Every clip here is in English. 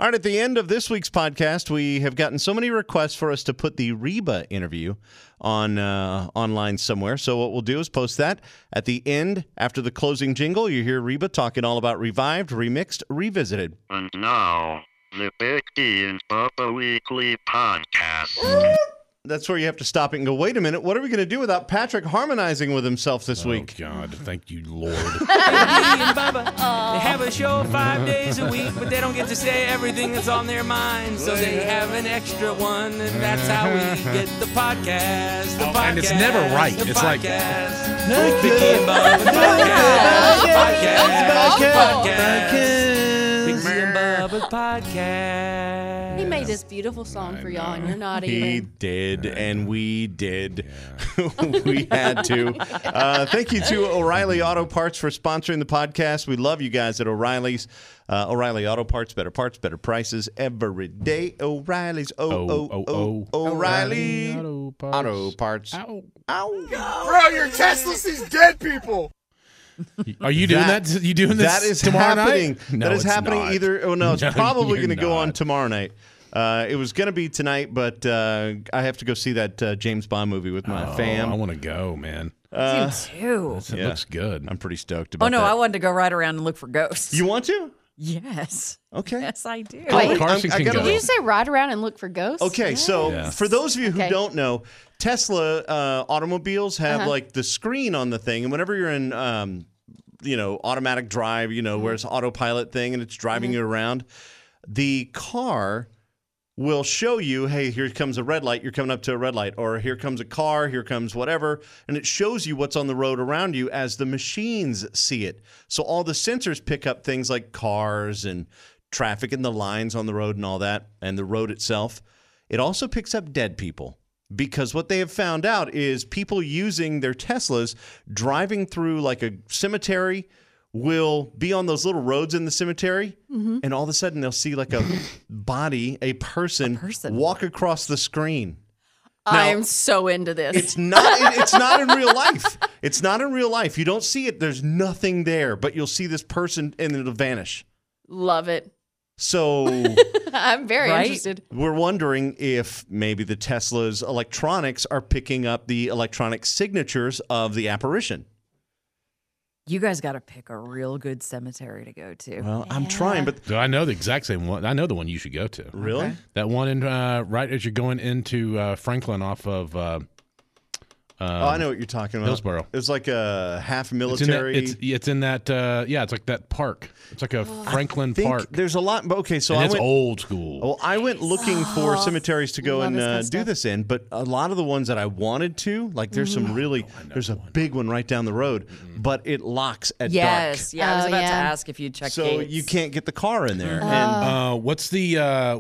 All right, at the end of this week's podcast, we have gotten so many requests for us to put the Reba interview on online somewhere. So what we'll do is post that at the end. After the closing jingle, you hear Reba talking all about Revived, Remixed, Revisited. And now, the Big D and Bubba Weekly Podcast. That's where you have to stop it and go, wait a minute, what are we going to do without Patrick harmonizing with himself this week? Oh, God. Thank you, Lord. and Bubba, they have a show 5 days a week, but they don't get to say everything that's on their mind, so they have an extra one, and that's how we get the podcast. The podcast. And it's never right. The It's podcast. like... Biggie and Bubba, the podcast. Biggie and Bubba podcast. He made this beautiful song for y'all, and you're not He even. did, and we did. We had to. Thank you to O'Reilly Auto Parts for sponsoring the podcast. We love you guys at O'Reilly's. O'Reilly Auto Parts, better prices every day. O'Reilly's. O'Reilly Auto Parts. Ow. Ow. Bro, your Tesla sees dead people. Are you doing that? You doing this That is tomorrow happening. night? No, that is it's happening not. either. Oh, no, it's No, probably you're going to go on not. tomorrow night. It was going to be tonight, but I have to go see that James Bond movie with my fam. I want to go, man. You too. It looks good. I'm pretty stoked about Oh, no, that. I wanted to go right around and look for ghosts. You want to? Yes. Okay. Yes, I do. Wait, Carson I can gotta- go. Did you say ride around and look for ghosts? Okay, so Yeah. for those of you who Okay. don't know, Tesla automobiles have like the screen on the thing, and whenever you're in, automatic drive, where it's autopilot thing, and it's driving you around, the car will show you, hey, here comes a red light, you're coming up to a red light, or here comes a car, here comes whatever, and it shows you what's on the road around you as the machines see it. So all the sensors pick up things like cars and traffic and the lines on the road and all that, and the road itself. It also picks up dead people, because what they have found out is people using their Teslas driving through like a cemetery will be on those little roads in the cemetery, and all of a sudden they'll see like a body, a person walk across the screen. I'm so into this. It's not in real life. It's not in real life. You don't see it. There's nothing there, but you'll see this person and it'll vanish. Love it. So I'm very Right? interested. we're wondering if maybe the Tesla's electronics are picking up the electronic signatures of the apparition. You guys got to pick a real good cemetery to go to. Well, I'm trying, but So I know the exact same one. I know the one you should go to. really? Okay. That one in right as you're going into Franklin off of I know what you're talking about. Hillsborough. It's like a half It's in that, military. it's in that it's like that park. It's like a Franklin think Park. there's a lot. Okay, so And I it's went. old school. Well, I went looking for cemeteries to go love and this kind of do stuff. this in, but a lot of the ones that I wanted to, like there's some really, there's a big one right down the road, but it locks at Yes. Yeah, I was Oh, about to yeah. ask if you'd check dark. So gates. you can't get the car in there. And What's the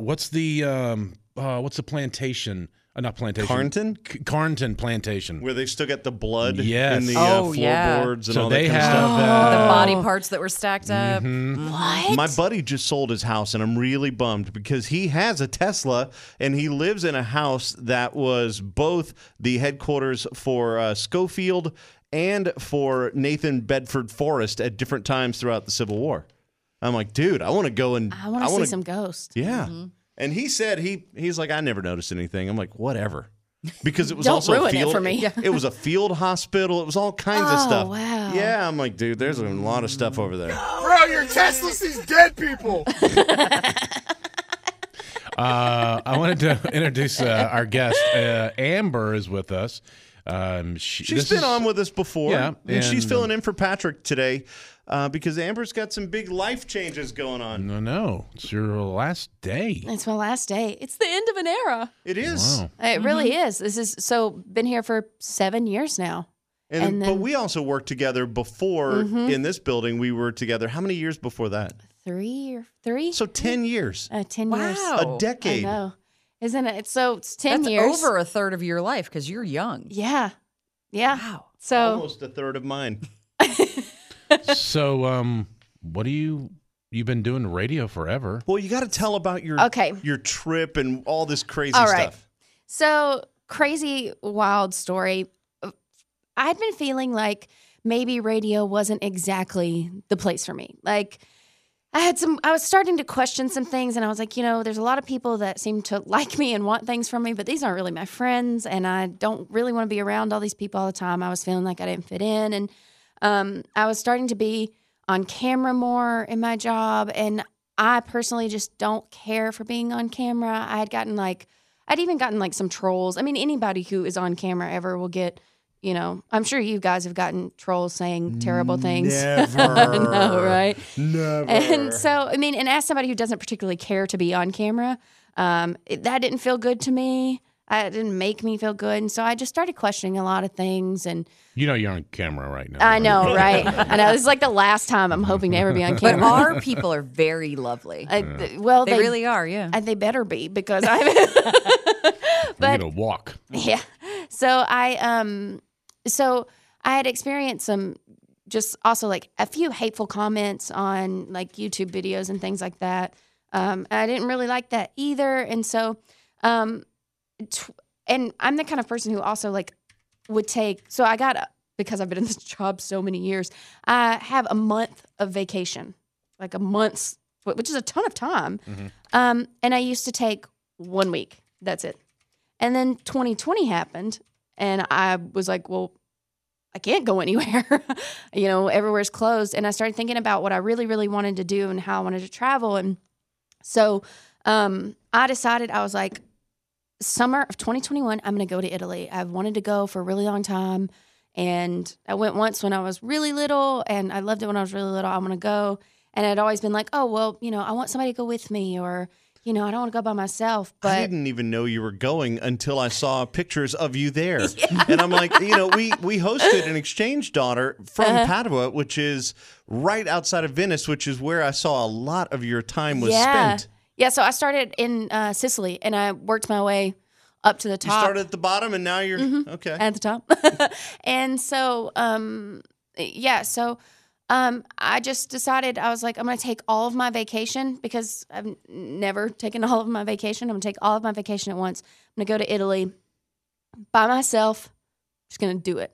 plantation? Not plantation. Carnton? Carnton Plantation. where they still got the blood Yes. in the Oh, yeah. floorboards and So all that they kind of have stuff. the body parts that were stacked up. What? My buddy just sold his house, and I'm really bummed because he has a Tesla, and he lives in a house that was both the headquarters for Schofield and for Nathan Bedford Forrest at different times throughout the Civil War. I'm like, dude, I want to go and I want to see some ghosts. Yeah. And he said he's like, I never noticed anything. I'm like, whatever. Because it was Don't also a ruin it field. for me. It was a field hospital. It was all kinds of Oh, stuff. wow. Yeah, I'm like, dude, there's a lot of stuff over there. Bro, your Tesla sees dead people. I wanted to introduce our guest. Amber is with us. She's been on with us before. Yeah, and she's and, filling in for Patrick today because Amber's got some big life changes going on. No, it's your last day. It's my last day. It's the end of an era. It is. Wow. It really is. This is been here for 7 years now. And And but then- we also worked together before in this building. We were together. How many years before that? 3 So 10 years. 10 years. Wow. A decade. I know. Isn't it? So it's 10 That's years. over a third of your life because you're young. Yeah. Yeah. Wow. So Almost a third of mine. So, what do you've been doing radio forever? Well, you got to tell about your Okay. your trip and all this crazy All right. stuff. So crazy, wild story. I'd been feeling like maybe radio wasn't exactly the place for me. Like I was starting to question some things, and I was like, there's a lot of people that seem to like me and want things from me, but these aren't really my friends, and I don't really want to be around all these people all the time. I was feeling like I didn't fit in, and I was starting to be on camera more in my job, and I personally just don't care for being on camera. I'd even gotten some trolls. I mean, anybody who is on camera ever will get, I'm sure you guys have gotten trolls saying terrible things. Never. No, right? Never. And so, and as somebody who doesn't particularly care to be on camera, that didn't feel good to me. It didn't make me feel good. And so I just started questioning a lot of things. And You're on camera right now. I know, right? I know. This is like the last time I'm hoping to ever be on But camera. our people are very lovely. Well, They really are, yeah. they better be, because I'm. You're gonna walk. Yeah. So I had experienced some, just also like a few hateful comments on like YouTube videos and things like that. I didn't really like that either. And so, and I'm the kind of person who also like would take, so I got, because I've been in this job so many years, I have a month of vacation, like a month's, which is a ton of time. And I used to take 1 week. That's it. And then 2020 happened, and I was like, well, I can't go anywhere. Everywhere's closed. And I started thinking about what I really, really wanted to do and how I wanted to travel. And so I decided, I was like, summer of 2021, I'm going to go to Italy. I've wanted to go for a really long time. And I went once when I was really little, and I loved it when I was really little. I want to go. And I'd always been like, oh, well, I want somebody to go with me, or I don't want to go by myself. But I didn't even know you were going until I saw pictures of you there. Yeah. And I'm like, we hosted an exchange daughter from Padua, which is right outside of Venice, which is where I saw a lot of your time was spent. Yeah, so I started in Sicily, and I worked my way up to the top. You started at the bottom, and now you're, okay. At the top. And so, I just decided, I was like, I'm going to take all of my vacation, because I've never taken all of my vacation. I'm going to take all of my vacation at once. I'm going to go to Italy by myself. Just going to do it.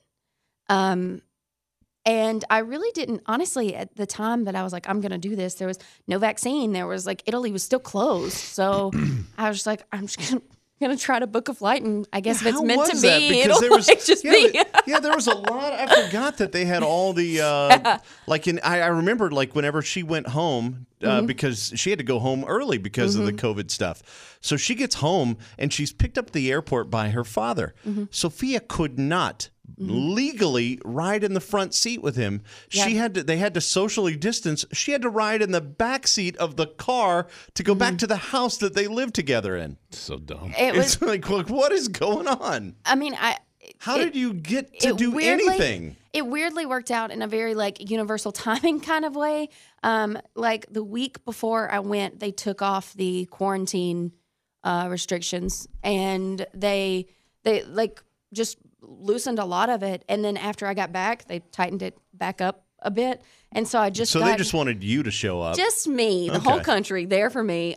And I really didn't, honestly, at the time that I was like, I'm going to do this, there was no vaccine. There was like, Italy was still closed. So I was just like, I'm just going to try to book a flight, and I guess if it's meant to be, it'll there was, just be. there was a lot. I forgot that they had all the I remember like whenever she went home because she had to go home early because of the COVID stuff. So she gets home, and she's picked up at the airport by her father. Sophia could not legally ride in the front seat with him. Yep. They had to socially distance. She had to ride in the back seat of the car to go back to the house that they lived together in. So dumb. It's like, what is going on? I mean, how did you get to do anything? It weirdly worked out in a very like universal timing kind of way. Like the week before I went, they took off the quarantine restrictions, and they like just loosened a lot of it. And then after I got back, they tightened it back up a bit. And so I just they just wanted you to show up. Just me, the whole country there for me.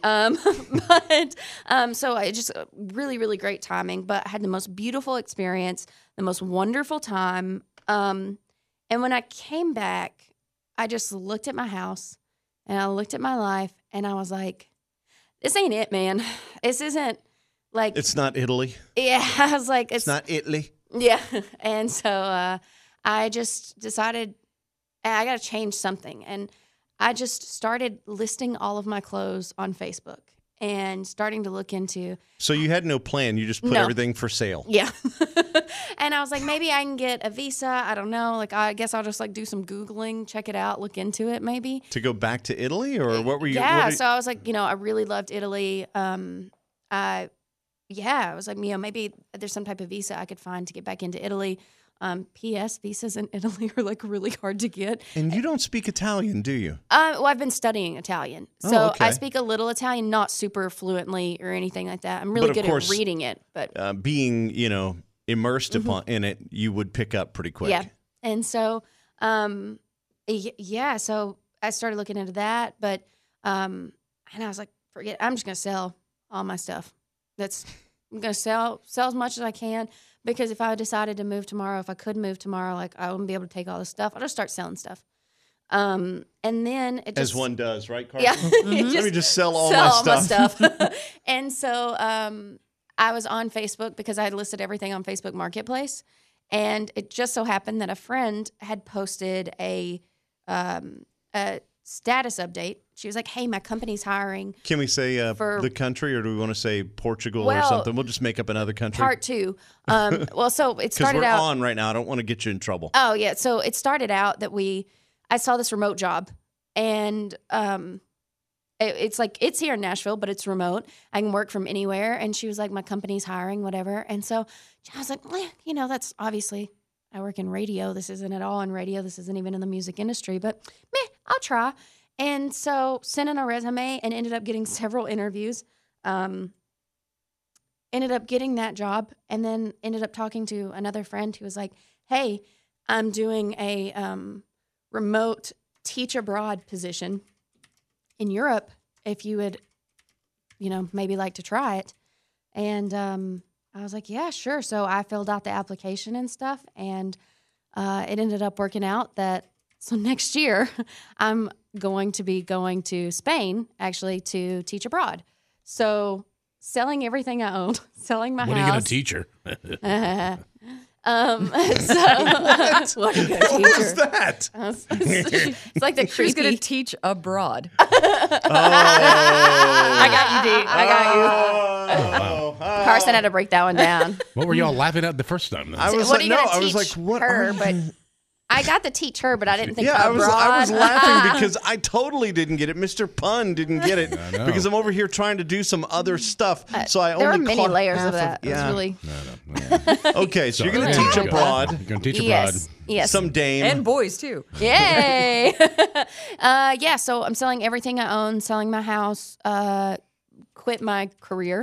So I just really, really great timing, but I had the most beautiful experience, the most wonderful time. And when I came back, I just looked at my house, and I looked at my life, and I was like, this ain't it, man. This isn't like... It's not Italy. Yeah, I was like... It's not Italy. Yeah. And so I just decided I got to change something. And I just started listing all of my clothes on Facebook and starting to look into... So you had no plan. You just put everything for sale. Yeah. And I was like, maybe I can get a visa. I don't know. Like, I guess I'll just like do some Googling, check it out, look into it maybe. To go back to Italy, or what were you... Yeah. So I was like, I really loved Italy. I was like, maybe there's some type of visa I could find to get back into Italy. P.S. Visas in Italy are like really hard to get. And you don't speak Italian, do you? Well, I've been studying Italian. So okay. I speak a little Italian, not super fluently or anything like that. I'm really good at reading it. But being, immersed upon in it, you would pick up pretty quick. Yeah. And so, so I started looking into that. But, and I was like, forget it. I'm just going to sell all my stuff. I'm going to sell as much as I can, because if I decided to move tomorrow, if I could move tomorrow, like I wouldn't be able to take all this stuff. I'll just start selling stuff. And then it just As one does, right, Carson? yeah, Let me just sell all sell my stuff. And so I was on Facebook because I had listed everything on Facebook Marketplace, and it just so happened that a friend had posted a status update. She was like, "Hey, my company's hiring." Can we say For- the country, or do we want to say Portugal or Well, something? We'll just make up another country. Part 2. Well, so it Because started we're out. on right now. I don't want to get you in trouble. Oh yeah, so it started out that I saw this remote job, and it's like it's here in Nashville, but it's remote. I can work from anywhere. And she was like, "My company's hiring, whatever." And so I was like, that's obviously I work in radio. This isn't at all in radio. This isn't even in the music industry, but I'll try. And so sent in a resume and ended up getting several interviews. Ended up getting that job, and then ended up talking to another friend who was like, "Hey, I'm doing a remote teach abroad position in Europe. If you would, maybe like to try it." And I was like, "Yeah, sure." So I filled out the application and stuff, and it ended up working out so next year I'm going to be going to Spain actually to teach abroad. So selling everything I own, selling my What house. are you going to teach her? What are you going to teach What her? was that? It's like the She's creepy. going to teach abroad. I got you, D. I got you. Oh, Carson had to break that one down. What were y'all laughing at the first time? Then? I was What like, are you no, going to I teach was like, what? her? are you- But I got to teach her, but I didn't think Yeah, I abroad. was laughing because I totally didn't get it. Mr. Pun didn't get it know. because I'm over here trying to do some other stuff. So I there only were many caught layers half of that. yeah. It was really Okay, so you're going to There you teach go. abroad. You're going to teach abroad. yes. Some dame. And boys, too. Yay! Yeah, so I'm selling everything I own, selling my house, quit my career,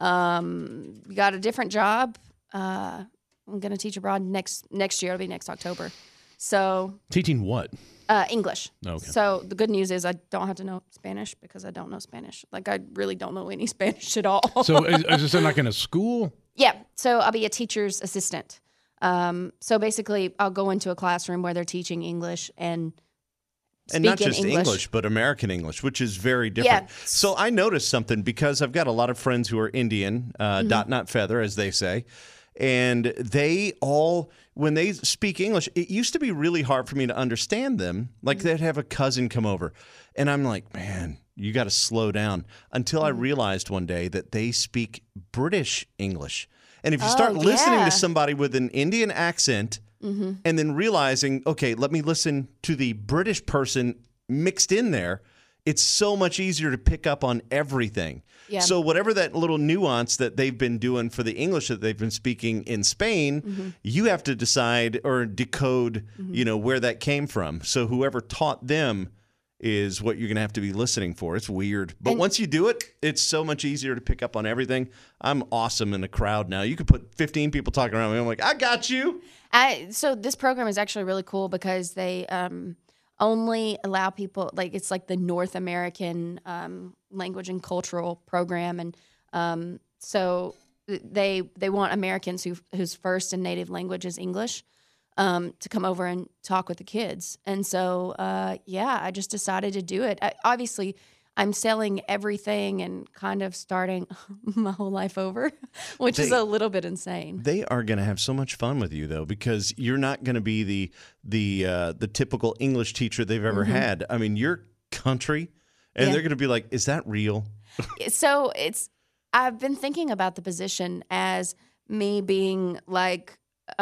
got a different job. I'm going to teach abroad next year. It'll be next October. So Teaching what? English. Okay. So the good news is I don't have to know Spanish because I don't know Spanish. Like I really don't know any Spanish at all. So is this like in a school? Yeah. So I'll be a teacher's assistant. So basically, I'll go into a classroom where they're teaching English and not speak in just English, but American English, which is very different. Yeah. So I noticed something because I've got a lot of friends who are Indian, dot not feather, as they say. And they all, when they speak English, it used to be really hard for me to understand them. Like they'd have a cousin come over, and I'm like, man, you got to slow down. Until I realized one day that they speak British English. And if you start listening yeah. to somebody with an Indian accent and then realizing, okay, let me listen to the British person mixed in there, it's so much easier to pick up on everything. Yeah. So whatever that little nuance that they've been doing for the English that they've been speaking in Spain, you have to decide or decode, where that came from. So whoever taught them is what you're going to have to be listening for. It's weird. But once you do it, it's so much easier to pick up on everything. I'm awesome in a crowd now. You could put 15 people talking around me. I'm like, I got you. So this program is actually really cool because they only allow people, like it's like the North American language and cultural program, and so they want Americans whose first and native language is English to come over and talk with the kids. And so I just decided to do it. Obviously, I'm selling everything and kind of starting my whole life over, which is a little bit insane. They are going to have so much fun with you, though, because you're not going to be the typical English teacher they've ever had. I mean, you're country, and they're going to be like, "Is that real?" So I've been thinking about the position as me being like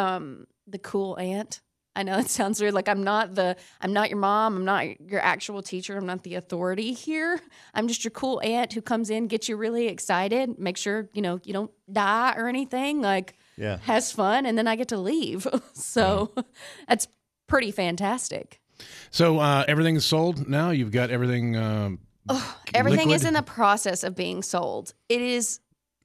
the cool aunt. I know it sounds weird. Like I'm not your mom. I'm not your actual teacher. I'm not the authority here. I'm just your cool aunt who comes in, gets you really excited, make sure, you don't die or anything, has fun, and then I get to leave. So that's pretty fantastic. So everything's sold now? You've got everything Everything liquid? is in the process of being sold. It is.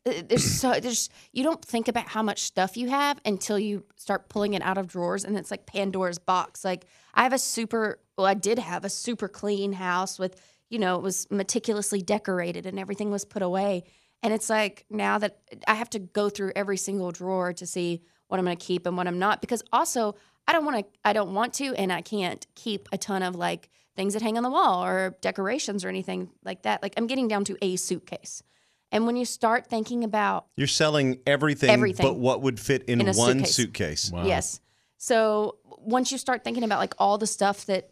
You don't think about how much stuff you have until you start pulling it out of drawers, and it's like Pandora's box. Like I did have a super clean house with, it was meticulously decorated and everything was put away. And it's like now that I have to go through every single drawer to see what I'm going to keep and what I'm not, because also I don't want to, and I can't keep a ton of like things that hang on the wall or decorations or anything like that. Like I'm getting down to a suitcase. And when you start thinking about You're selling everything. But what would fit in a one suitcase. Wow. Yes. So once you start thinking about like all that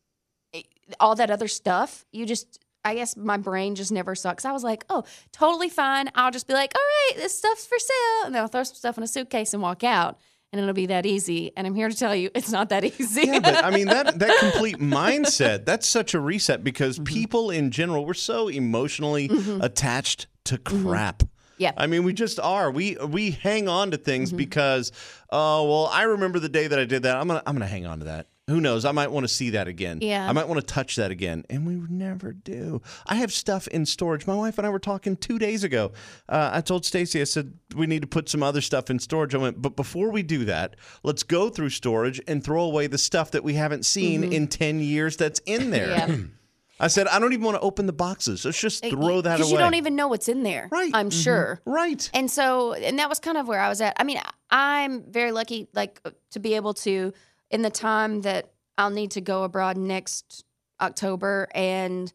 other stuff, I guess my brain just never sucks. I was like, oh, totally fine. I'll just be like, all right, this stuff's for sale. And then I'll throw some stuff in a suitcase and walk out. And it'll be that easy. And I'm here to tell you it's not that easy. Yeah, but I mean, that complete mindset, that's such a reset because people in general, we're so emotionally attached to crap. Yeah. I mean, we just are. We hang on to things because, I remember the day that I did that. I'm gonna hang on to that. Who knows? I might want to see that again. Yeah. I might want to touch that again. And we never do. I have stuff in storage. My wife and I were talking 2 days ago. I told Stacy, I said, we need to put some other stuff in storage. I went, but before we do that, let's go through storage and throw away the stuff that we haven't seen in 10 years that's in there. Yeah. I said, I don't even want to open the boxes. Let's just throw that away. Because you don't even know what's in there. Right. I'm sure. Right. And that was kind of where I was at. I mean, I'm very lucky, like, to be able to, in the time that I'll need to go abroad next October, and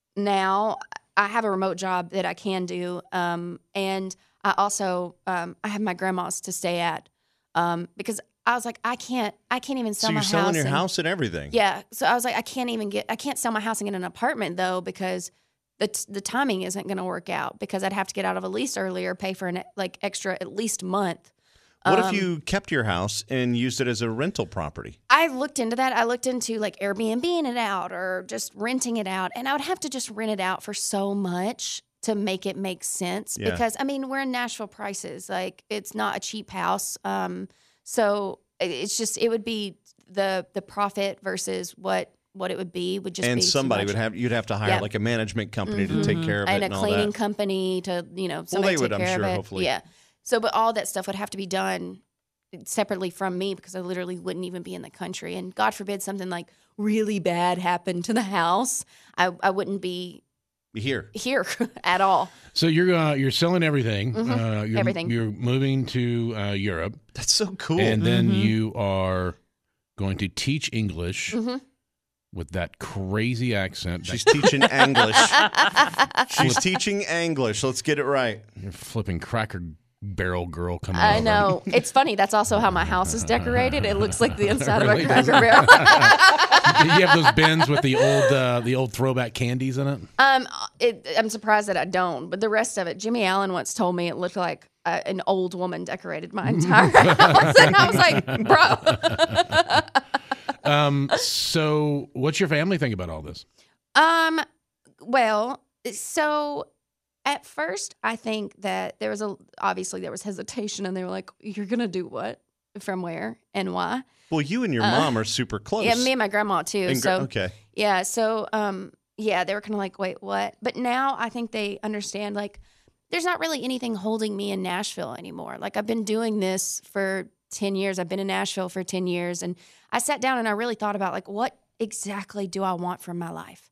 now I have a remote job that I can do, and I also I have my grandma's to stay at because I was like, I can't even sell my house. So you're selling your house and everything. Yeah. So I was like, I can't sell my house and get an apartment though because the timing isn't going to work out because I'd have to get out of a lease earlier, pay for an extra at least month. What if you kept your house and used it as a rental property? I looked into that. I looked into like Airbnb-ing it out or just renting it out. And I would have to just rent it out for so much to make it make sense. Yeah. Because, I mean, we're in Nashville prices. Like, it's not a cheap house. So it's just, it would be the profit versus what it would be would just be and somebody too much. you'd have to hire like a management company to take care of it and and a all cleaning that. company to, somebody they would, take I'm care sure, of it. hopefully. Yeah. So, but all that stuff would have to be done separately from me because I literally wouldn't even be in the country. And God forbid something like really bad happened to the house, I wouldn't be here at all. So you're selling everything. Everything. You're moving to Europe. That's so cool. And then you are going to teach English with that crazy accent. She's teaching English. She's teaching English. Let's get it right. You're flipping Cracker Barrel girl coming I over. know. It's funny. That's also how my house is decorated. It looks like the inside Really? of a Cracker Barrel. You have those bins with the old throwback candies in it? I'm surprised that I don't. But the rest of it, Jimmy Allen once told me it looked like an old woman decorated my entire house. And I was like, bro. So what's your family think about all this? Well, so at first I think that there was hesitation and they were like, you're going to do what? From where and why? Well, you and your mom are super close. Yeah, me and my grandma too. Okay. Yeah, so they were kind of like, wait, what? But now I think they understand like there's not really anything holding me in Nashville anymore. Like I've been doing this for 10 years. I've been in Nashville for 10 years. And I sat down and I really thought about like, what exactly do I want from my life?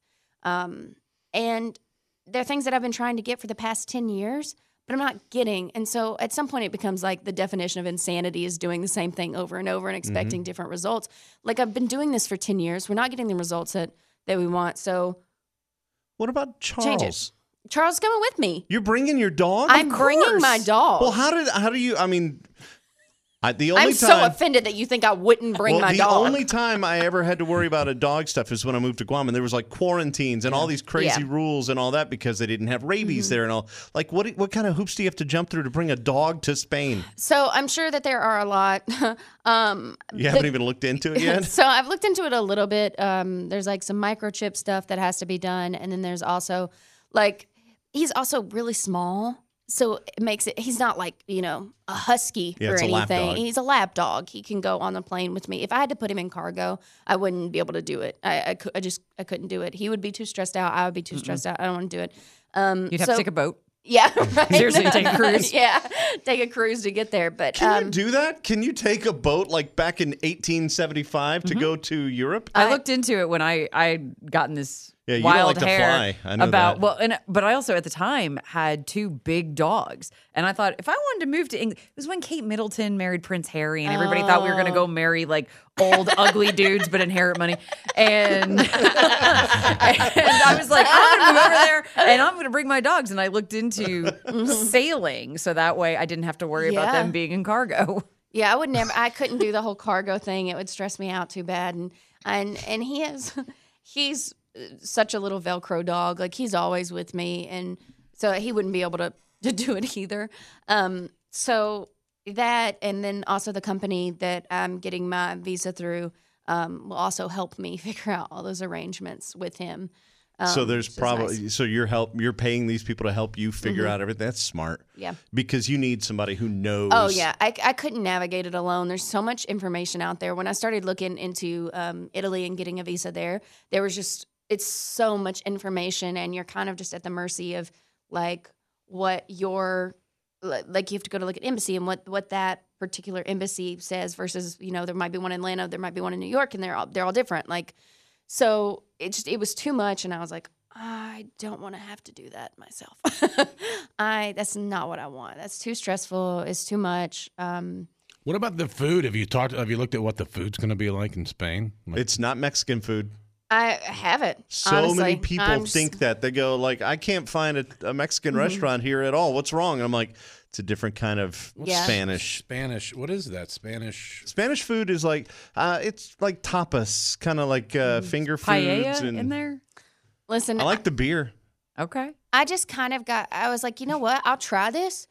And there are things that I've been trying to get for the past 10 years, but I'm not getting. And so at some point it becomes like the definition of insanity is doing the same thing over and over and expecting different results. Like I've been doing this for 10 years. We're not getting the results that we want. So what about change it. Charles? Charles is coming with me. You're bringing your dog? I'm bringing my dog. Well, how do you, I mean, the only I'm time, so offended that you think I wouldn't bring my dog. The only time I ever had to worry about a dog stuff is when I moved to Guam, and there was like quarantines and all these crazy rules and all that because they didn't have rabies there and all. Like, what kind of hoops do you have to jump through to bring a dog to Spain? So I'm sure that there are a lot. You haven't even looked into it yet? So I've looked into it a little bit. There's like some microchip stuff that has to be done, and then there's also like he's also really small. So it makes it, he's not like, a husky or anything. Lap dog. He's a lap dog. He can go on the plane with me. If I had to put him in cargo, I wouldn't be able to do it. I couldn't do it. He would be too stressed out. I would be too stressed out. I don't want to do it. You'd have to take a boat. Yeah. Right? Seriously, take a cruise. Yeah. Take a cruise to get there. But Can you do that? Can you take a boat like back in 1875 to go to Europe? I looked into it when I got in this Yeah, you wild don't like to hair fly. I know about that. but I also at the time had 2 big dogs, and I thought if I wanted to move to England, it was when Kate Middleton married Prince Harry, and everybody thought we were going to go marry like old ugly dudes but inherit money, and and I was like, I'm going to move over there, and I'm going to bring my dogs, and I looked into sailing, so that way I didn't have to worry about Yeah. them being in cargo. Yeah, I couldn't do the whole cargo thing. It would stress me out too bad. And he's such a little Velcro dog. Like he's always with me, and so he wouldn't be able to do it either. So that, and then also the company that I'm getting my visa through will also help me figure out all those arrangements with him. So there's which is probably nice. so you're paying these people to help you figure out everything. That's smart. Yeah. Because you need somebody who knows. Oh yeah, I couldn't navigate it alone. There's so much information out there. When I started looking into Italy and getting a visa there was just it's so much information, and you're kind of just at the mercy of like what your like you have to go to look at embassy and what that particular embassy says versus there might be one in Atlanta, there might be one in New York, and they're all different. Like so it was too much, and I was like, I don't want to have to do that myself. That's not what I want. That's too stressful. It's too much. What about the food? Have you looked at what the food's going to be like in Spain? Like, It's not Mexican food. I haven't. So honestly. many people I'm think that. They go like, I can't find a Mexican restaurant here at all. What's wrong? And I'm like, it's a different kind of Yeah. Spanish. Spanish. What is that? Spanish. Spanish food is like it's like tapas, kind of like finger foods. Paella And in there? Listen, I like the beer. Okay. I just kind of I was like, you know what? I'll try this.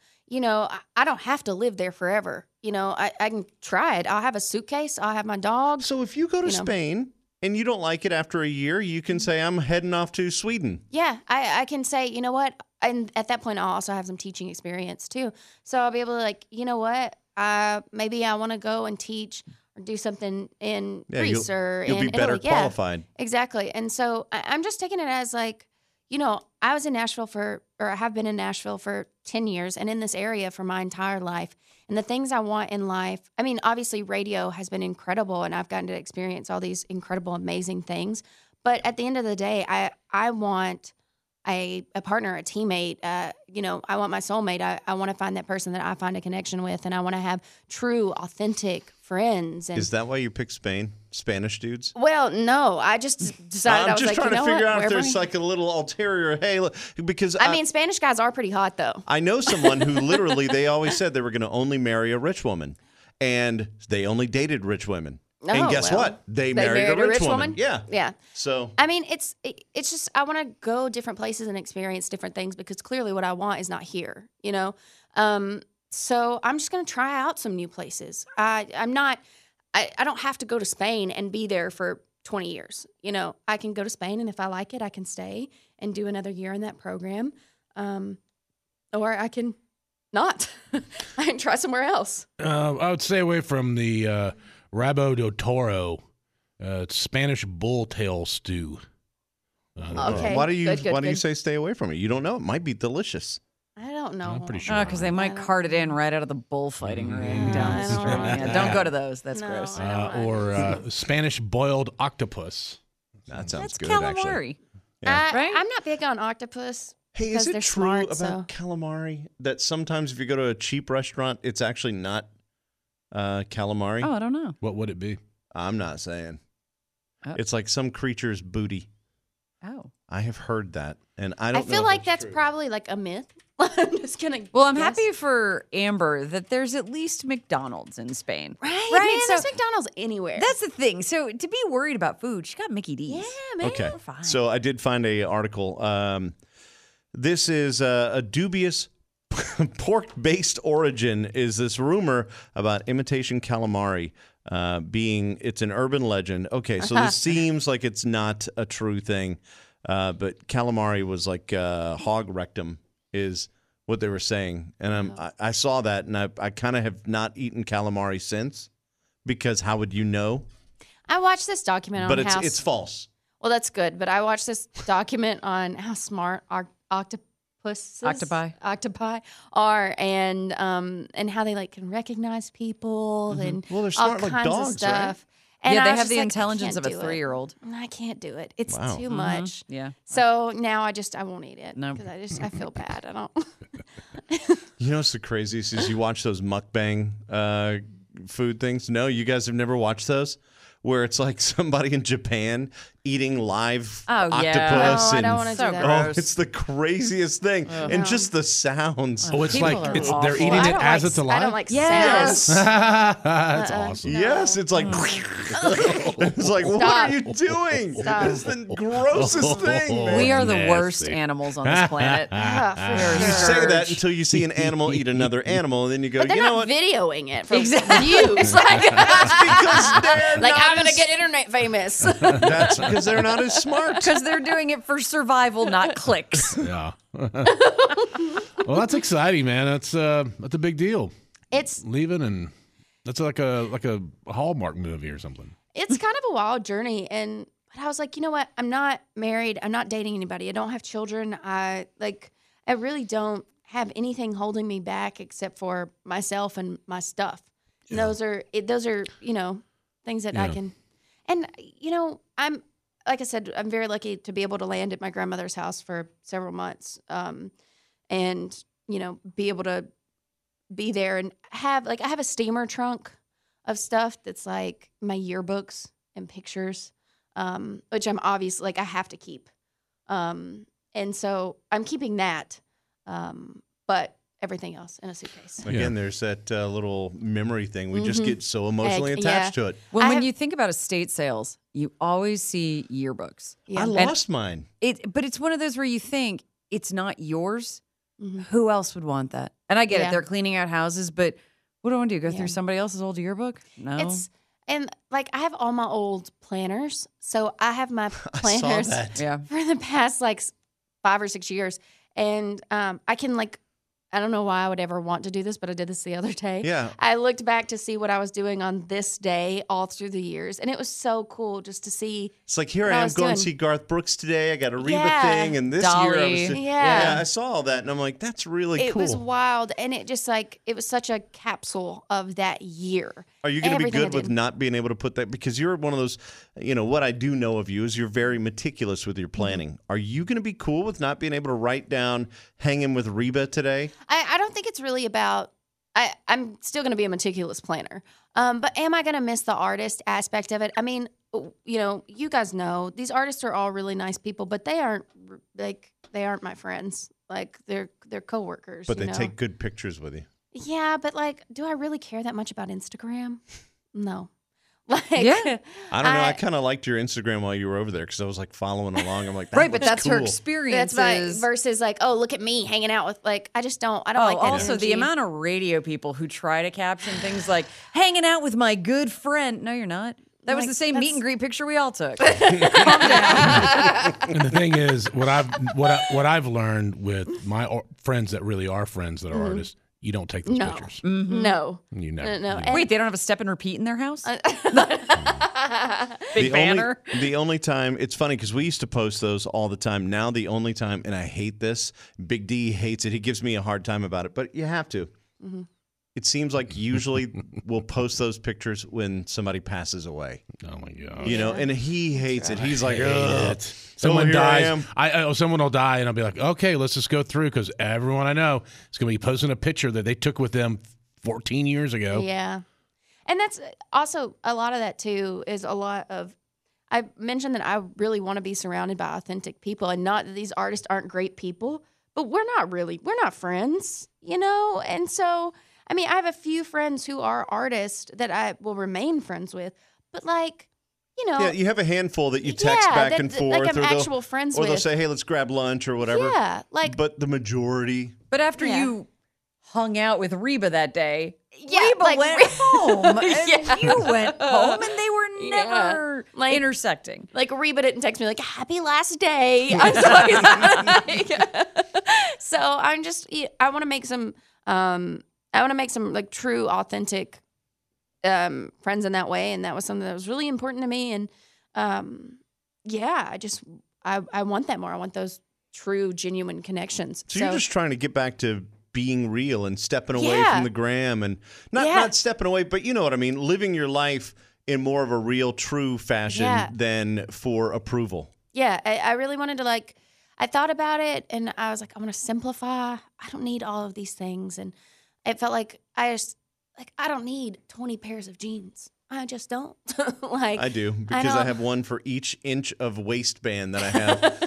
I don't have to live there forever. I can try it. I'll have a suitcase. I'll have my dog. So if you go to Spain and you don't like it after a year, you can say, I'm heading off to Sweden. Yeah, I can say, you know what? And at that point, I'll also have some teaching experience too. So I'll be able to like, you know what? Maybe I want to go and teach or do something in Greece or you'll in be better Italy. qualified. Yeah, exactly. And so I'm just taking it as like, I was in Nashville I have been in Nashville for 10 years and in this area for my entire life. And the things I want in life, I mean, obviously radio has been incredible and I've gotten to experience all these incredible, amazing things. But at the end of the day, I want a partner, a teammate. I want my soulmate. I want to find that person that I find a connection with, and I want to have true, authentic friends. And Is that why you picked Spain? Spanish dudes? well, no, I just decided I I'm was just like, trying you know to figure what? out if Wherever there's like a little ulterior. Hey, look, because I mean, Spanish guys are pretty hot, though. I know someone who literally they always said they were going to only marry a rich woman, and they only dated rich women. And Oh, guess well, what? They they married a rich woman. Yeah. Yeah. So I mean, it's just I want to go different places and experience different things because clearly what I want is not here, So I'm just going to try out some new places. I don't have to go to Spain and be there for 20 years. I can go to Spain, and if I like it, I can stay and do another year in that program, or I can not. I can try somewhere else. I would stay away from the Rabo de Toro, Spanish bull tail stew. Okay. why do you Good. say stay away from it? You don't know. It might be delicious. I don't know. I'm pretty sure. Oh, because they might cart it in right out of the bullfighting ring down the I street. don't like Yeah, that. don't go to those. That's No. gross. Or Spanish boiled octopus. That sounds That's good, calamari. actually. Yeah. Right? I'm not big on octopus. Hey, because is it they're true smart, about so- calamari that sometimes if you go to a cheap restaurant, it's actually not calamari? Oh, I don't know. What would it be? I'm not saying. Oh. It's like some creature's booty. Oh. I have heard that, and I I don't know feel if like it's that's true. probably like a myth. I'm just gonna. Well, I'm guess. happy for Amber that there's at least McDonald's in Spain. Right, Right, man. so- There's McDonald's anywhere. That's the thing. So to be worried about food, she got Mickey D's. yeah, man. Okay, We're fine. so I did find a article. This is a dubious pork-based origin. Is this rumor about imitation calamari it's an urban legend? Okay, so this seems like it's not a true thing, but calamari was like hog rectum is what they were saying, and I saw that, and I kind of have not eaten calamari since because how would you know? I watched this document But on how. it's false. Well, that's good. But I watched this document on how smart octopi are, and how they like can recognize people and Well, they're all smart like kinds dogs, of stuff. And Yeah, I they was have just the like, I intelligence can't of a do it. 3-year-old. I can't do it. It's Wow. too much. Yeah. So now I won't eat it. No. Because I feel bad. I don't. You know what's the craziest is you watch those mukbang food things. No, you guys have never watched those? Where it's like somebody in Japan eating live Oh, yeah. octopus. No, I and, don't want to So do that. Oh, gross. it's the craziest thing. And just the sounds. Oh, it's People like are they're awful. eating I it don't as like, it's alive. I don't like Yes. sounds. That's awesome. Yes, it's like it's like what Stop. are you doing? Stop. It's the grossest thing. Man. We are the Nasty. worst animals on this planet. Ah, for You sure. say that until you see an animal eat another animal, and then you go, But they're you know not what? videoing it for Exactly. views. Like, Because they're like not I'm gonna as- get internet famous. That's because they're not as smart. Because they're doing it for survival, not clicks. Yeah. Well, that's exciting, man. That's a big deal. It's Leaving and that's like a Hallmark movie or something. it's kind of a wild journey, but I was like, you know what? I'm not married. I'm not dating anybody. I don't have children. I really don't have anything holding me back except for myself and my stuff. And those are things that I Yeah. can. And I'm like I said, I'm very lucky to be able to land at my grandmother's house for several months, and be able to be there and have I have a steamer trunk of stuff that's like my yearbooks and pictures, which I'm obviously I have to keep, and so I'm keeping that, but everything else in a suitcase. Again, there's that little memory thing. We just get so emotionally Egg, attached yeah. to it. When have- you think about estate sales, you always see yearbooks. Yeah. I lost mine. But it's one of those where you think it's not yours. Mhm. Who else would want that? And I get Yeah. it. They're cleaning out houses, but what do I want to do? Go Yeah. through somebody else's old yearbook? No. And I have all my old planners, so I have my I saw planners that. yeah. for the past 5 or 6 years, and I can I don't know why I would ever want to do this, but I did this the other day. Yeah. I looked back to see what I was doing on this day all through the years, and it was so cool just to see. It's like, here What I I am was going doing. to see Garth Brooks today. I got a Reba Yeah. thing, and this year I was Dolly. doing, Yeah. I saw all that, and I'm like, that's really It cool. was wild, and it just it was such a capsule of that year. Are you going to be Everything I good with did. not being able to put that? Because you're one of those, what I do know of you is you're very meticulous with your Mm-hmm. planning. Are you going to be cool with not being able to write down hanging with Reba today? I don't think it's really about. I'm still going to be a meticulous planner, but am I going to miss the artist aspect of it? I mean, you guys know these artists are all really nice people, but they aren't they aren't my friends. They're coworkers. But you they know? take good pictures with you. Yeah, but do I really care that much about Instagram? No. Yeah. I don't know. I kind of liked your Instagram while you were over there because I was following along. I'm like, that Right, but looks that's her cool. experience. That's versus oh, look at me hanging out with I just don't. I don't like that also the energy. amount of radio people who try to caption things like hanging out with my good friend. No, you're not. That was the same meet and greet picture we all took. Calm down. And the thing is, what I've learned with my friends that really are friends that are artists, you don't take those No. pictures. No. You know. No. Wait, they don't have a step and repeat in their house? The Big banner. The only time, it's funny because we used to post those all the time. Now the only time, and I hate this, Big D hates it. He gives me a hard time about it, but you have to. Mm-hmm. It seems like usually we'll post those pictures when somebody passes away. Oh my god. And he hates it. He's like, Hate ugh. it. Someone here I dies. am. Someone will die, and I'll be like, okay, let's just go through because everyone I know is going to be posting a picture that they took with them 14 years ago. Yeah. And that's also a lot of that too is a lot of I mentioned that I really want to be surrounded by authentic people, and not that these artists aren't great people, but we're not friends, And so, I mean, I have a few friends who are artists that I will remain friends with, but Yeah, you have a handful that you text Yeah, back that- and that, forth. I'm or they'll- actual friends Or they'll with. say, hey, let's grab lunch or whatever. Yeah, But the majority. But after Yeah. you hung out with Reba that day, Yeah, Reba went home. And Yeah. you went home, and they were Yeah. never intersecting. intersecting. Reba didn't text me happy last day. I'm so excited. So I'm just I want to make some true authentic friends in that way, and that was something that was really important to me. And I want that more. I want those true, genuine connections. So you're just trying to get back to being real and stepping away Yeah. from the gram and Yeah. not stepping away, but you know what I mean, living your life in more of a real, true fashion than for approval. Yeah, I really wanted to I thought about it and I was like, I want to simplify. I don't need all of these things. And it felt like I don't need 20 pairs of jeans. I just don't. I do, because I have one for each inch of waistband that I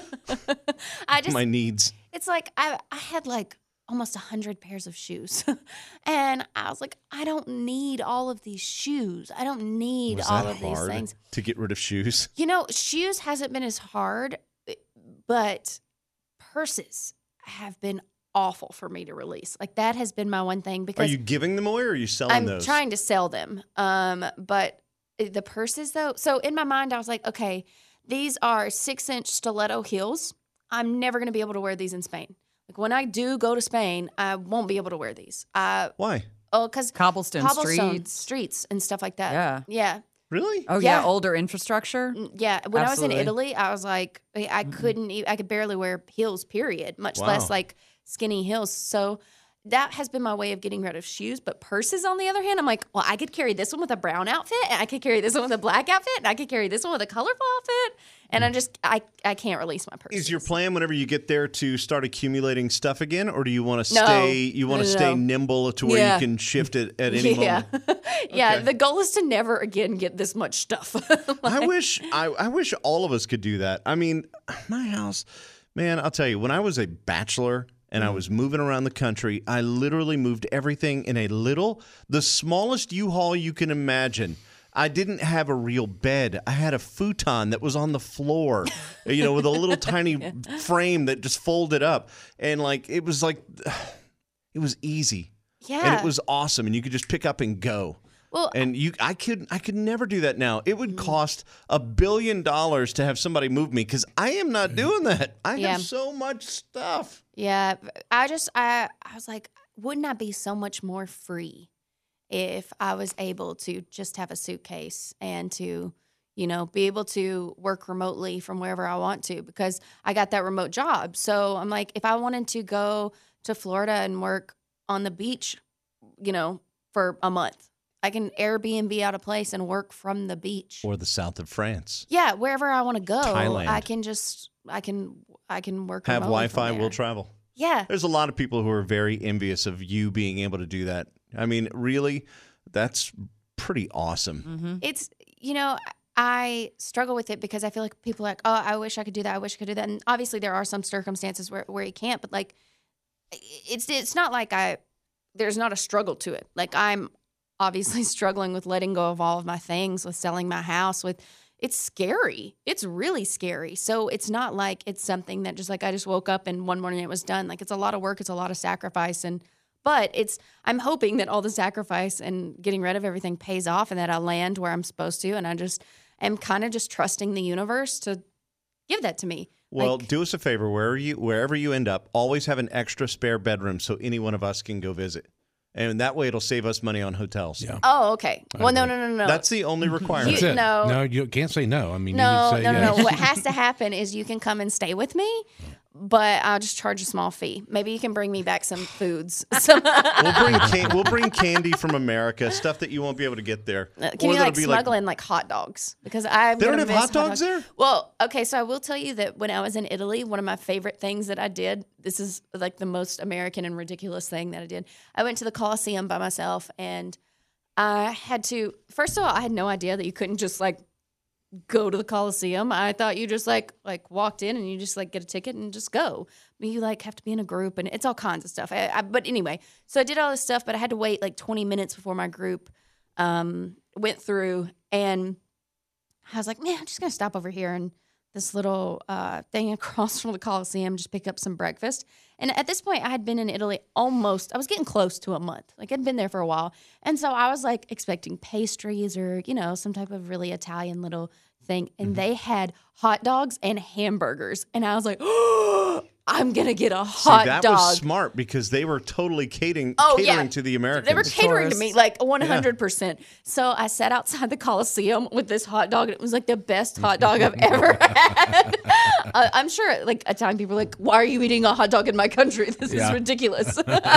have. My needs. It's like I had almost 100 pairs of shoes. And I was like, I don't need all of these shoes. I don't need all of these things. To get rid of shoes? Shoes hasn't been as hard, but purses have been awful for me to release. That has been my one thing. Because are you giving them away or are you selling those? I'm trying to sell them. But the purses, though, so in my mind, I was like, okay, these are 6-inch stiletto heels. I'm never going to be able to wear these in Spain. When I do go to Spain, I won't be able to wear these. Why? Oh, because cobblestone streets and stuff like that. Yeah. Yeah. Really? Oh, yeah. Older infrastructure. Yeah. When I was in Absolutely. Italy, I was like, I could barely wear heels, period, much less skinny heels. So that has been my way of getting rid of shoes. But purses, on the other hand, I'm like, well, I could carry this one with a brown outfit, and I could carry this one with a black outfit, and I could carry this one with a colorful outfit. And I can't release my purses. Is your plan whenever you get there to start accumulating stuff again, or do you want to stay? You want to stay nimble to where you can shift it at any moment? Yeah. Okay. The goal is to never again get this much stuff. I wish all of us could do that. I mean, my house, man. I'll tell you, when I was a bachelor and I was moving around the country, I literally moved everything in the smallest U-Haul you can imagine. I didn't have a real bed. I had a futon that was on the floor, with a little tiny frame that just folded up. And it was easy. Yeah. And it was awesome. And you could just pick up and go. Well, and I could never do that now. It would cost $1 billion to have somebody move me, because I am not doing that. I have so much stuff. Yeah. I was like, wouldn't I be so much more free if I was able to just have a suitcase and to, be able to work remotely from wherever I want to, because I got that remote job. So I'm like, if I wanted to go to Florida and work on the beach, for a month, I can Airbnb out a place and work from the beach. Or the south of France. Yeah, wherever I want to go. Thailand. I can work Have remotely Wi-Fi, from there. we'll travel. Yeah. There's a lot of people who are very envious of you being able to do that. I mean, really, that's pretty awesome. Mm-hmm. It's, I struggle with it because I feel like people are like, oh, I wish I could do that. I wish I could do that. And obviously there are some circumstances where you can't, but it's not like there's not a struggle to it. I'm obviously struggling with letting go of all of my things, with selling my house, it's scary. It's really scary. So it's not like it's something that just I just woke up and one morning it was done. It's a lot of work. It's a lot of sacrifice. But I'm hoping that all the sacrifice and getting rid of everything pays off and that I land where I'm supposed to. And I just am kind of just trusting the universe to give that to me. Well, do us a favor, wherever you end up, always have an extra spare bedroom so any one of us can go visit. And that way it'll save us money on hotels. Yeah. Oh, okay. Well, no. That's the only requirement. That's it. No. No, you can't say no. I mean, No. you need to say yes. What has to happen is you can come and stay with me, but I'll just charge a small fee. Maybe you can bring me back some foods. We'll bring candy from America, stuff that you won't be able to get there. Can you smuggle in hot dogs? Because they don't have hot dogs there? Well, okay, so I will tell you that when I was in Italy, one of my favorite things that I did, this is the most American and ridiculous thing that I did. I went to the Colosseum by myself, and I had to, first of all, I had no idea that you couldn't just go to the Coliseum. I thought you just walked in and you just get a ticket and just go. I mean, you have to be in a group and it's all kinds of stuff. But anyway, so I did all this stuff, but I had to wait 20 minutes before my group went through, and I was like, man, I'm just going to stop over here and this little thing across from the Coliseum, just pick up some breakfast. And at this point, I had been in Italy I was getting close to a month. I'd been there for a while. And so I was expecting pastries or, some type of really Italian little thing. And they had hot dogs and hamburgers. And I was like, oh, I'm going to get a hot that dog. was smart because they were totally catering to the Americans. They were catering to me like 100%. So I sat outside the Coliseum with this hot dog, and it was like the best hot dog I've ever had. I'm sure like at times people are like, why are you eating a hot dog in my country? This is ridiculous.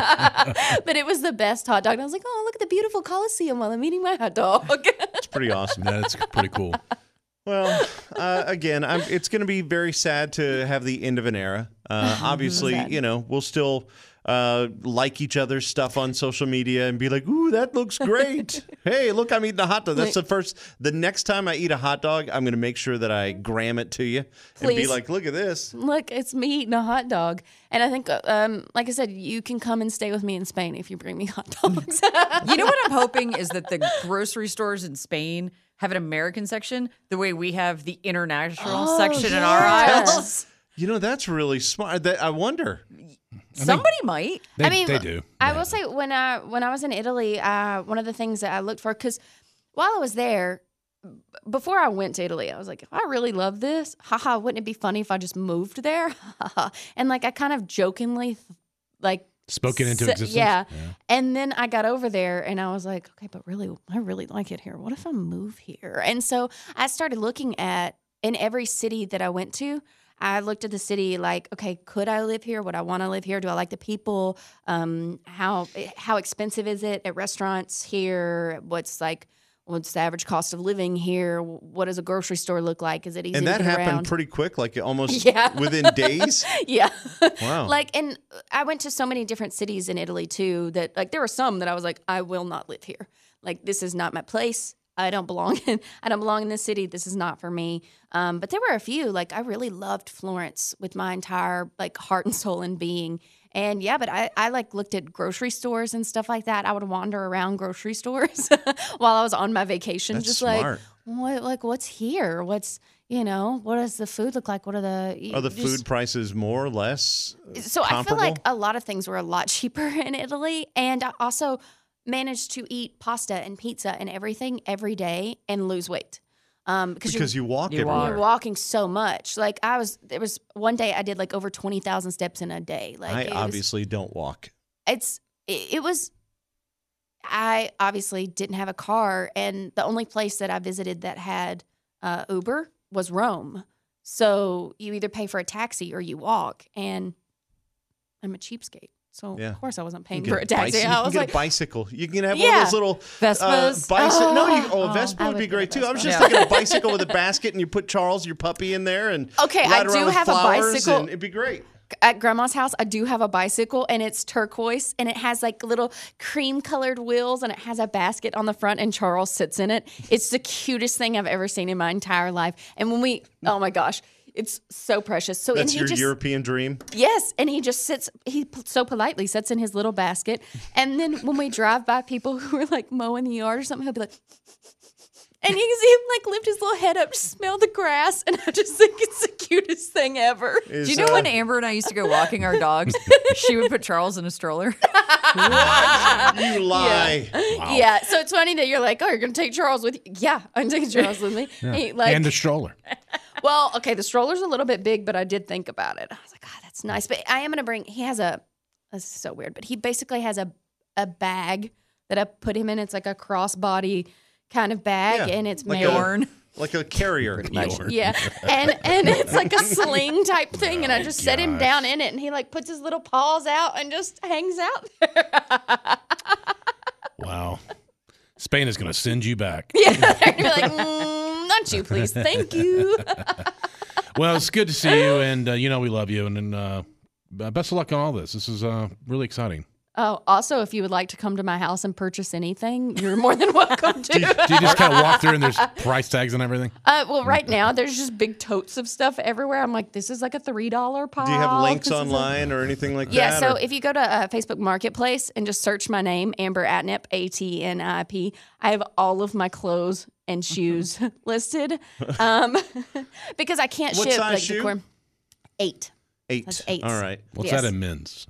But it was the best hot dog. And I was like, oh, look at the beautiful Coliseum while I'm eating my hot dog. It's pretty awesome. That's pretty cool. Well, again, it's going to be very sad to have the end of an era. Obviously, we'll still like each other's stuff on social media and be like, ooh, that looks great. Hey, look, I'm eating a hot dog. That's the next time I eat a hot dog, I'm going to make sure that I gram it to you and be like, look at this. Look, it's me eating a hot dog. And I think, like I said, you can come and stay with me in Spain if you bring me hot dogs. You know what I'm hoping is that the grocery stores in Spain have an American section the way we have the international section in our aisles. That's really smart. I wonder. Somebody might. They do. I will say when I was in Italy, one of the things that I looked for, because while I was there, before I went to Italy, I was like, if I really love this, wouldn't it be funny if I just moved there? And like I kind of jokingly spoken into existence. Yeah. And then I got over there and I was like, okay, but really, I really like it here. What if I move here? And so I started looking at, in every city that I went to, I looked at the city like, okay, could I live here? Would I want to live here? Do I like the people? How expensive is it at restaurants here? What's the average cost of living here? What does a grocery store look like? Is it easy to get around? And that happened pretty quick, like almost within days? Yeah. Wow. And I went to so many different cities in Italy too that like there were some that I was like, I will not live here. Like this is not my place. I don't belong in this city. This is not for me. But there were a few, like I really loved Florence with my entire like heart and soul and being. And yeah, but I like looked at grocery stores and stuff like that. I would wander around grocery stores while I was on my vacation. That's just smart. what's here? What does the food look like? What are the food prices more or less? So comparable? I feel like a lot of things were a lot cheaper in Italy. And I also managed to eat pasta and pizza and everything every day and lose weight. Because you walk everywhere. You're walking so much. Like there was one day I did like over 20,000 steps in a day. Like I obviously don't walk. I obviously didn't have a car, and the only place that I visited that had Uber was Rome. So you either pay for a taxi or you walk, and I'm a cheapskate. So, of course, I wasn't paying for a taxi. You I was can like, get a bicycle. You can have one of those little Vespas. bicycle. A Vespa would be great, too. I was just thinking a bicycle with a basket, and you put Charles, your puppy, in there, and I ride do around with have a flowers, bicycle. and it'd be great. At Grandma's house, I do have a bicycle, and it's turquoise, and it has like little cream-colored wheels, and it has a basket on the front, and Charles sits in it. It's the cutest thing I've ever seen in my entire life. And oh my gosh, it's so precious. So That's your European dream? Yes, and he so politely sits in his little basket, and then when we drive by people who are like mowing the yard or something, he'll be like, and you can see him like lift his little head up to smell the grass, and I just think it's the cutest thing ever. Do you know when Amber and I used to go walking our dogs, she would put Charles in a stroller? What? You lie. Yeah. Wow. Yeah, so it's funny that you're like, oh, you're going to take Charles with you. Yeah, I'm taking Charles with me. And the stroller. Well, okay, the stroller's a little bit big, but I did think about it. I was like, that's nice. But I am going to bring, this is so weird, but he basically has a bag that I put him in. It's like a crossbody kind of bag, and it's like Bjorn. Like a carrier. Yeah. And it's like a sling type thing, and I just set him down in it, and he like puts his little paws out and just hangs out there. Wow. Spain is going to send you back. Yeah. They're going to be like, not you, please. Thank you. Well, it's good to see you, and we love you, and best of luck on all this. This is really exciting. Oh, also, if you would like to come to my house and purchase anything, you're more than welcome to. Do you just kind of walk through and there's price tags and everything? Well, right now, there's just big totes of stuff everywhere. I'm like, this is like a $3 pile. Do you have links online or anything like that? Yeah, so if you go to Facebook Marketplace and just search my name, Amber Atnip, ATNIP, I have all of my clothes and shoes listed because I can't what ship size like shoe? decor. 8. 8. That's 8. All right. What's that in men's?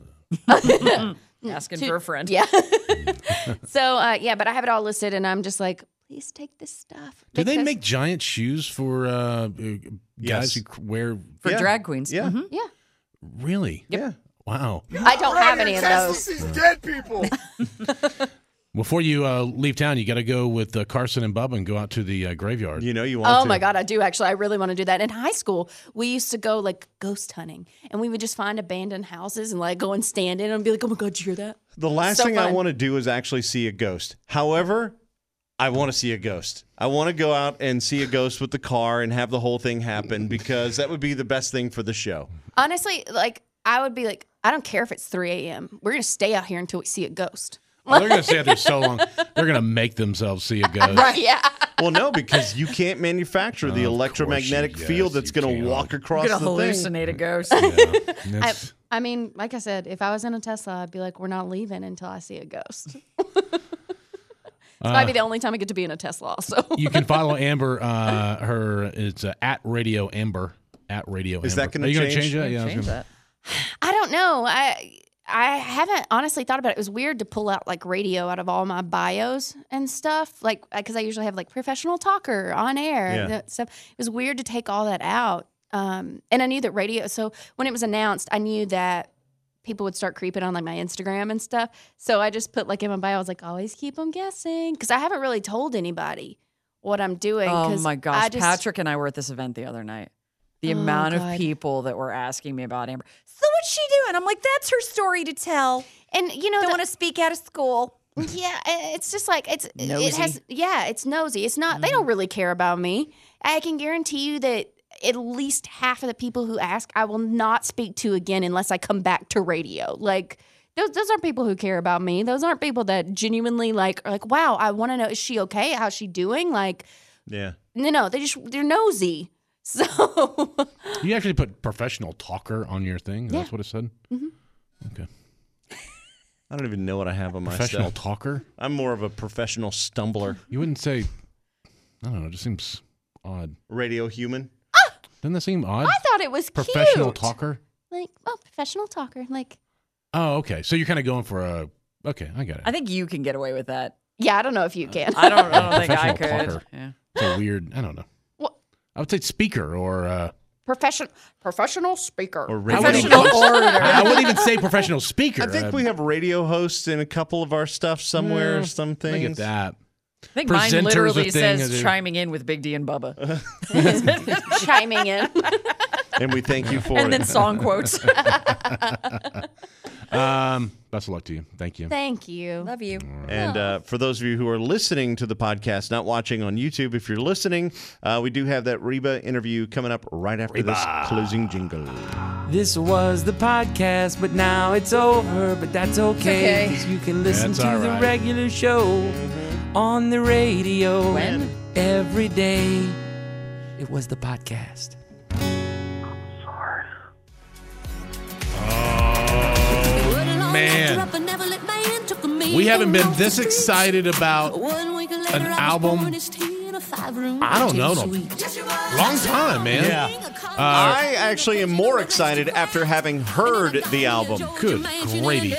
Asking for a friend. Yeah. So, but I have it all listed, and I'm just like, please take this stuff. Do they make giant shoes for guys who wear... For drag queens. Yeah. Yeah. Really? Yeah. Wow. I don't have any of Tesla those. sees dead people. Before you leave town, you got to go with Carson and Bubba and go out to the graveyard. You know you want to. Oh my God, I do actually. I really want to do that. In high school, we used to go like ghost hunting, and we would just find abandoned houses and like go and stand in and be like, "Oh my God, did you hear that?" The last So thing I fun. want to do is actually see a ghost. However, I want to see a ghost. I want to go out and see a ghost with the car and have the whole thing happen because that would be the best thing for the show. Honestly, like I would be like, I don't care if it's 3 a.m. We're gonna stay out here until we see a ghost. Oh, they're going to stay out there so long. They're going to make themselves see a ghost. Right? Yeah. Well, no, because you can't manufacture the Of electromagnetic course field yes, that's you going to can't. walk across You're the gonna thing. hallucinate a ghost. It's- I mean, like I said, if I was in a Tesla, I'd be like, we're not leaving until I see a ghost. This might be the only time I get to be in a Tesla. Also, you can follow Amber. It's at Radio Amber. At Radio Is Amber. that gonna Are you change? change that? Yeah, I was Change gonna- that. I don't know. I haven't honestly thought about it. It was weird to pull out like radio out of all my bios and stuff, like because I usually have like professional talker on air Yeah. and that stuff. It was weird to take all that out. And I knew that radio. So when it was announced, I knew that people would start creeping on like my Instagram and stuff. So I just put like in my bio, I was like, always keep them guessing, because I haven't really told anybody what I'm doing. Oh 'cause my gosh. I just- Patrick and I were at this event the other night. The Oh, amount of God. people that were asking me about Amber. So what's she doing? I'm like, that's her story to tell. and you know, Don't the- want to speak out of school. Yeah, it's just like it Nosy. has. Yeah, it's nosy. It's not. They don't really care about me. I can guarantee you that at least half of the people who ask, I will not speak to again unless I come back to radio. Like those aren't people who care about me. Those aren't people that genuinely like are like, wow, I want to know, is she okay? How's she doing? Like, Yeah. no, they're nosy. So You actually put professional talker on your thing? Yeah. That's what it said? Okay. I don't even know what I have on my Professional cell. talker? I'm more of a professional stumbler. You wouldn't say, I don't know, it just seems odd. Radio human. Doesn't that seem odd? I thought it was Professional cute. talker? Like, oh, professional talker. Like, Oh, okay. So you're kind of going for a, okay, I got it. I think you can get away with that. yeah, I don't know if you can. I don't think I Professional could. talker. Yeah. It's a weird, I don't know. What? I would say speaker or, Professional speaker. Or I radio wouldn't, Professional host. orator. I wouldn't even say professional speaker. I think we have radio hosts in a couple of our stuff somewhere. Yeah, Some I things. get that. I think Presenters mine literally a thing, I says do. chiming in with Big D and Bubba. Chiming in. And we thank you for And it. then song quotes. Best of luck to you. Thank you. Thank you. Love you. And for those of you who are listening to the podcast, not watching on YouTube, if you're listening, we do have that Reba interview coming up right after this closing jingle. This was the podcast, but now it's over. But that's okay, okay. 'cause you can listen That's to all the right. regular show on the radio. When? Every day. It was the podcast. Man, we haven't been this excited about an album. I don't know, long time, man. Yeah. I actually am more excited after having heard the album. Good gravy.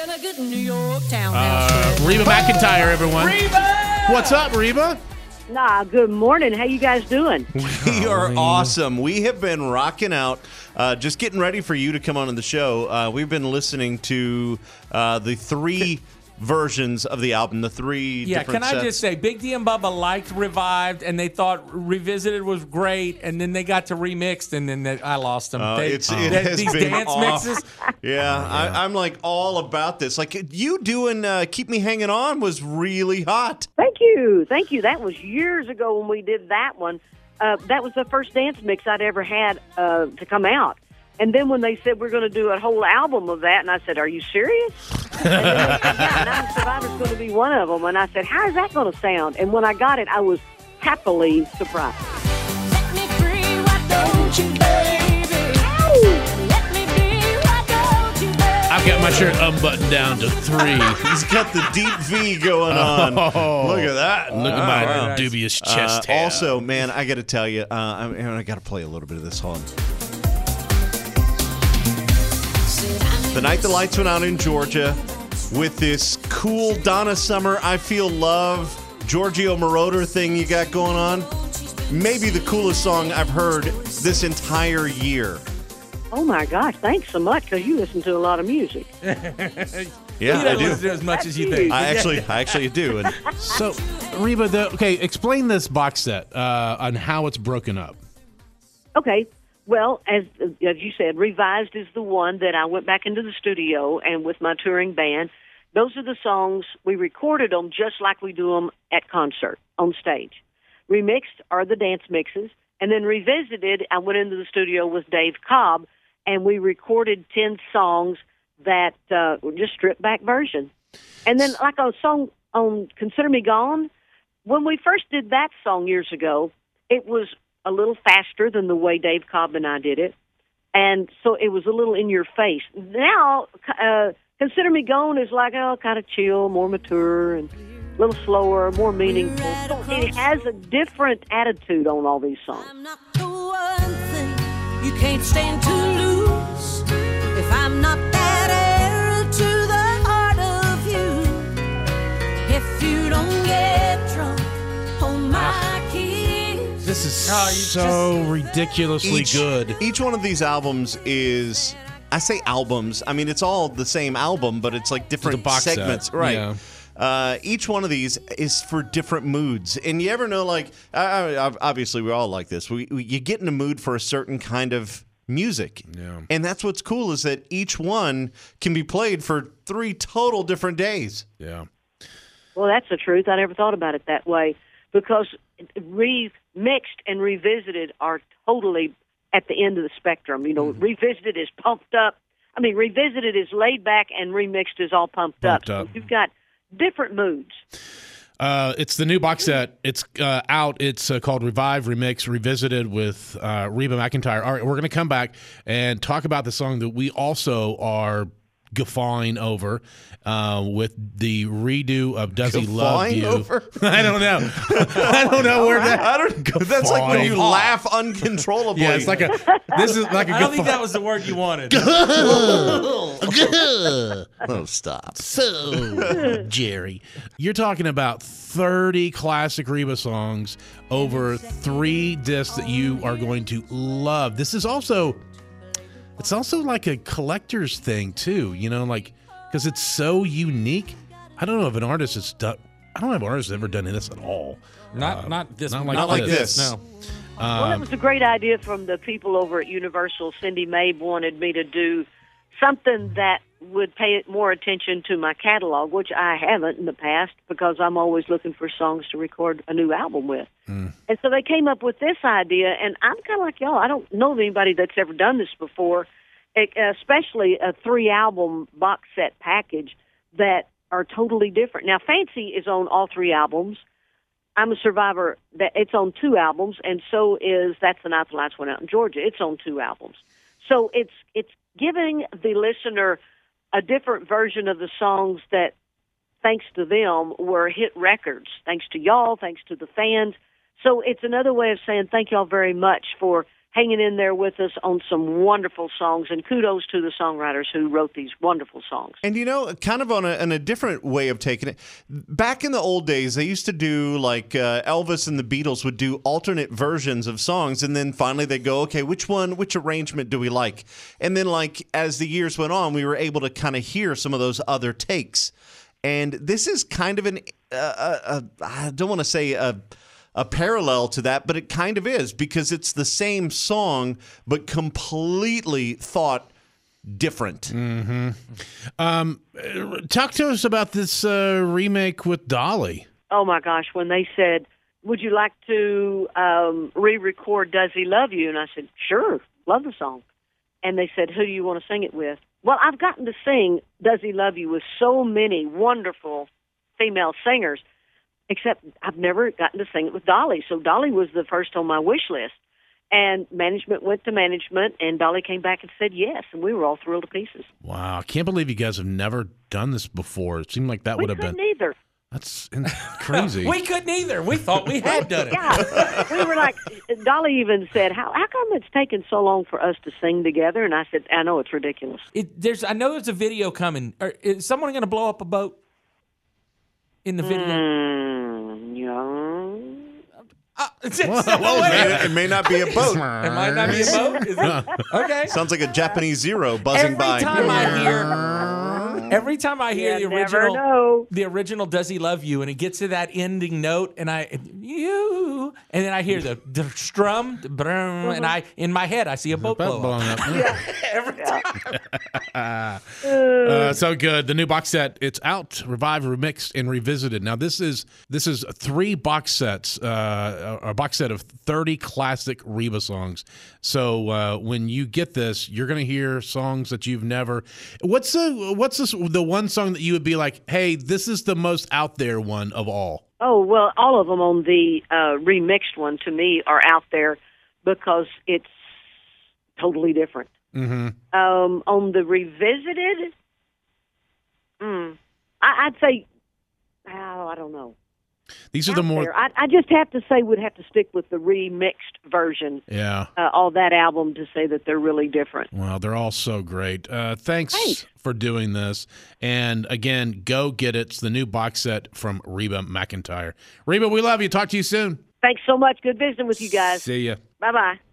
Reba McEntire, everyone. Reba! What's up, Reba? Nah, good morning. How you guys doing? We are awesome. We have been rocking out, just getting ready for you to come on the show. We've been listening to the three versions of the album, the three Yeah, different can I sets. just say, Big D and Bubba liked Revived, and they thought Revisited was great, and then they got to Remixed, and then I lost them. It has these been dance off. mixes. Yeah, I'm like all about this. Like you doing "Keep Me Hanging On" was really hot. Thank you. Thank you. That was years ago when we did that one. That was the first dance mix I'd ever had to come out. And then when they said we're going to do a whole album of that, and I said, "Are you serious?" And then they said, "Yeah, Now Survivor's going to be one of them." And I said, "How is that going to sound?" And when I got it, I was happily surprised. I've got my shirt unbuttoned down to 3. He's got the deep V going on. Oh. Look at that. Look at Wow, my wow. dubious chest hair. Also, man, I got to tell you, I got to play a little bit of this. Hold on. The night the lights went out in Georgia with this cool Donna Summer, I Feel Love, Giorgio Moroder thing you got going on. Maybe the coolest song I've heard this entire year. Oh, my gosh. Thanks so much, because you listen to a lot of music. Yeah, You I don't do. listen to as much as you think. I actually do. And So, Reba, explain this box set on how it's broken up. Okay. Well, as you said, Revised is the one that I went back into the studio and with my touring band. Those are the songs we recorded them just like we do them at concert on stage. Remixed are the dance mixes. And then Revisited, I went into the studio with Dave Cobb, and we recorded 10 songs that were just stripped back version. And then like a song on Consider Me Gone, when we first did that song years ago, it was a little faster than the way Dave Cobb and I did it. And so it was a little in your face. Now, Consider Me Gone is like, kind of chill, more mature, and a little slower, more meaningful. So it has a different attitude on all these songs. I'm not the one thing you can't stand to lose. If I'm not that arrow to the heart of you, if you don't get drunk on my keys. This is so ridiculously good. Each one of these albums is, I say albums, I mean, it's all the same album, but it's like different box segments. set. Right. Yeah. Each one of these is for different moods. And you ever know, like, obviously we're all like this. You get in a mood for a certain kind of music. Yeah. And that's what's cool is that each one can be played for 3 total different days. Yeah. Well, that's the truth. I never thought about it that way because remixed and revisited are totally at the end of the spectrum. You know, revisited is pumped up. I mean, revisited is laid back and remixed is all pumped up. So you've got different moods. It's the new box set. It's out. It's called Revive, Remix, Revisited with Reba McEntire. All right, we're going to come back and talk about the song that we also are guffawing over with the redo of Does He Love You? Over? I don't know. I don't know where that. I don't. That's like when you laugh uncontrollably. Yeah, it's like a. This is like a. I don't think that was the word you wanted. Oh, stop. So, Jerry, you're talking about 30 classic Reba songs over 3 discs that you are going to love. This is also. It's also like a collector's thing too, you know, like because it's so unique. I don't know if an artist has done. I don't know if an artist has ever done this at all. Not like this. No. Well, that was a great idea from the people over at Universal. Cindy Mabe wanted me to do something that would pay more attention to my catalog, which I haven't in the past because I'm always looking for songs to record a new album with. And so they came up with this idea, and I'm kind of like y'all. I don't know of anybody that's ever done this before, especially a 3-album box set package that are totally different. Now, Fancy is on all 3 albums. I'm a Survivor. It's on 2 albums, and so is That's the Night the Lights Went Out in Georgia. It's on 2 albums. So it's giving the listener a different version of the songs that, thanks to them, were hit records. Thanks to y'all, thanks to the fans. So it's another way of saying thank y'all very much for hanging in there with us on some wonderful songs, and kudos to the songwriters who wrote these wonderful songs. And, you know, kind of on a different way of taking it, back in the old days, they used to do, like, Elvis and the Beatles would do alternate versions of songs, and then finally they'd go, okay, which arrangement do we like? And then, like, as the years went on, we were able to kind of hear some of those other takes. And this is kind of I don't want to say a parallel to that, but it kind of is because it's the same song, but completely thought different. Talk to us about this remake with Dolly. Oh, my gosh, when they said, would you like to re-record Does He Love You? And I said, sure, love the song. And they said, who do you want to sing it with? Well, I've gotten to sing Does He Love You with so many wonderful female singers, except I've never gotten to sing it with Dolly. So Dolly was the first on my wish list. And management went to management, and Dolly came back and said yes, and we were all thrilled to pieces. Wow, I can't believe you guys have never done this before. It seemed like that would have been. We couldn't either. That's crazy. We couldn't either. We thought we had done it. Yeah, we were like, Dolly even said, how come it's taken so long for us to sing together? And I said, I know, it's ridiculous. I know there's a video coming. Is someone going to blow up a boat in the video? Yeah. It may not be a boat. It might not be a boat. Is it? Okay. Sounds like a Japanese Zero buzzing by. Every time I hear You never know. the original "Does He Love You," and it gets to that ending note, and you, and then I hear the strum, the brum, and in my head I see a boat blow up. Every time. So good. The new box set, it's out, revived, remixed, and revisited. Now this is 3 box sets, a box set of 30 classic Reba songs. So when you get this, you're going to hear songs that you've never. What's the one song that you would be like, hey, this is the most out there one of all? Oh, well, all of them on the remixed one to me are out there because it's totally different. Mm-hmm. On the revisited, I'd say, I don't know. These are the more. There. I just have to say would have to stick with the remixed version. Yeah. Of that album to say that they're really different. Well, they're all so great. Thanks for doing this. And again, go get it. It's the new box set from Reba McEntire. Reba, we love you. Talk to you soon. Thanks so much. Good visiting with you guys. See ya. Bye-bye.